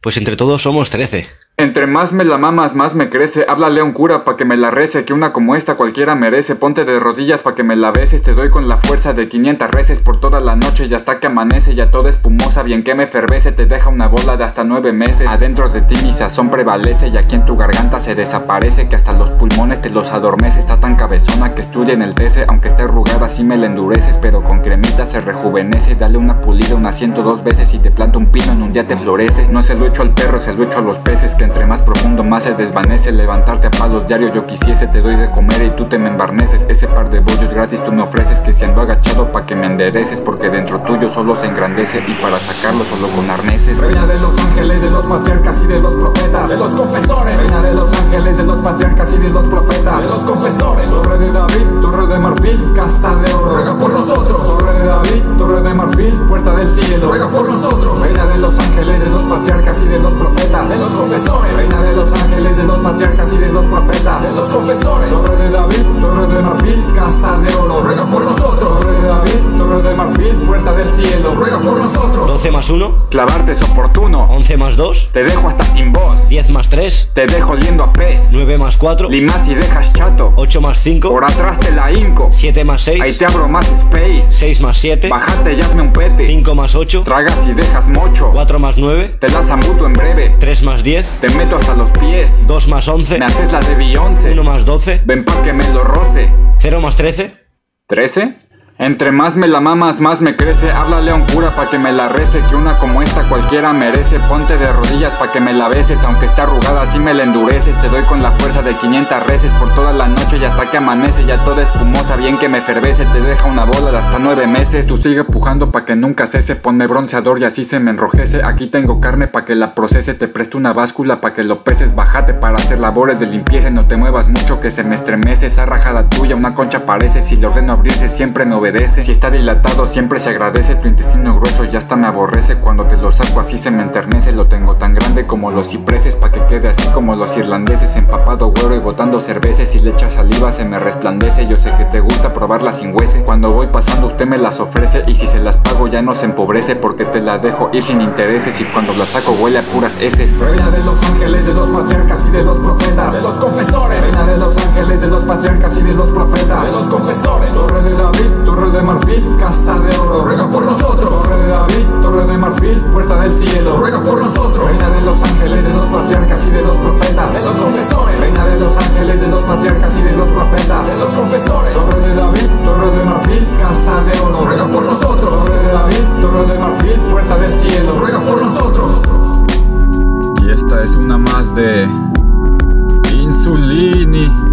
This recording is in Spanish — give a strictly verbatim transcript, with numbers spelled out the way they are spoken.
Pues entre todos somos trece. Entre más me la mamas, más me crece. Háblale a un cura pa' que me la rece, que una como esta cualquiera merece. Ponte de rodillas pa' que me la beses. Te doy con la fuerza de quinientas reces por toda la noche y hasta que amanece. Ya toda espumosa, bien que me fervece. Te deja una bola de hasta nueve meses. Adentro de ti mi sazón prevalece y aquí en tu garganta se desaparece. Que hasta los pulmones te los adormece. Está tan cabezona que estudia en el T C. Aunque esté arrugada sí me la endureces, pero con cremita se rejuvenece. Dale una pulida unas ciento dos veces y te planta un pino en un día te florece. No se lo echo al perro, se lo echo a los peces, que entre más profundo más se desvanece. Levantarte a palos diario yo quisiese. Te doy de comer y tú te me embarneces. Ese par de bollos gratis tú me ofreces, que si ando agachado pa' que me endereces, porque dentro tuyo solo se engrandece y para sacarlo solo con arneses. Reina de los ángeles, de los patriarcas y de los profetas, de los confesores. Reina de los ángeles, de los patriarcas y de los profetas, de los confesores. Torre de David, torre de marfil, casa de oro, ruega por nosotros. Torre de David, torre de marfil, puerta del cielo, ruega por nosotros. Reina de los ángeles, de los patriarcas y de los profetas, de los confesores. Reina de los ángeles, de los patriarcas y de los profetas, de los confesores. Torre de David, torre de marfil, casa de oro, ruega por nosotros. Torre de David, torre de marfil, puerta del cielo, ruega por nosotros. doce más uno. Clavarte es oportuno. once más dos. Te dejo hasta sin voz. diez más tres. Te dejo oliendo a pez. nueve más cuatro. Limas y dejas chato. ocho más cinco. Por atrás te la hinco. siete más seis. Ahí te abro más space. seis más siete. Bájate y hazme un pete. cinco más ocho. Tragas y dejas mocho. cuatro más nueve. Te la zambuto en breve. tres más diez. Te meto hasta los pies. dos más once. Me haces la de Beyoncé. uno más doce. Ven pa' que me lo roce. cero más trece. ¿Trece? Entre más me la mamas, más me crece. Háblale a un cura pa' que me la rece, que una como esta cualquiera merece. Ponte de rodillas pa' que me la beses, aunque esté arrugada así me la endureces. Te doy con la fuerza de quinientas reces por toda la noche y hasta que amanece. Ya toda espumosa, bien que me fervece. Te deja una bola de hasta nueve meses. Tú sigue pujando pa' que nunca cese. Ponme bronceador y así se me enrojece. Aquí tengo carne pa' que la procese. Te presto una báscula pa' que lo peses. Bájate para hacer labores de limpieza. No te muevas mucho que se me estremece. Esa rajada tuya una concha parece. Si le ordeno abrirse siempre me obedece. Si está dilatado siempre se agradece. Tu intestino grueso ya hasta me aborrece. Cuando te lo saco así se me enternece. Lo tengo tan grande como los cipreses, pa' que quede así como los irlandeses. Empapado güero y botando cervezas. Si le echas saliva se me resplandece. Yo sé que te gusta probarla sin huese. Cuando voy pasando usted me las ofrece, y si se las pago ya no se empobrece, porque te la dejo ir sin intereses. Y cuando la saco huele a puras heces. Reina de los ángeles, de los patriarcas y de los profetas, de los confesores. Reina de los ángeles, de los patriarcas y de los profetas, de los confesores. Torre de David, torre de marfil, casa de oro, ruega por nosotros. Torre de David, torre de marfil, puerta del cielo, ruega por nosotros. Reina de los ángeles, de los patriarcas y de los profetas, de los confesores. Reina de los ángeles, de los patriarcas y de los profetas, de los confesores. Torre de David, torre de marfil, casa de oro, ruega por nosotros. Torre de David, torre de marfil, puerta del cielo, ruega por nosotros. Y esta es una más de Insulini.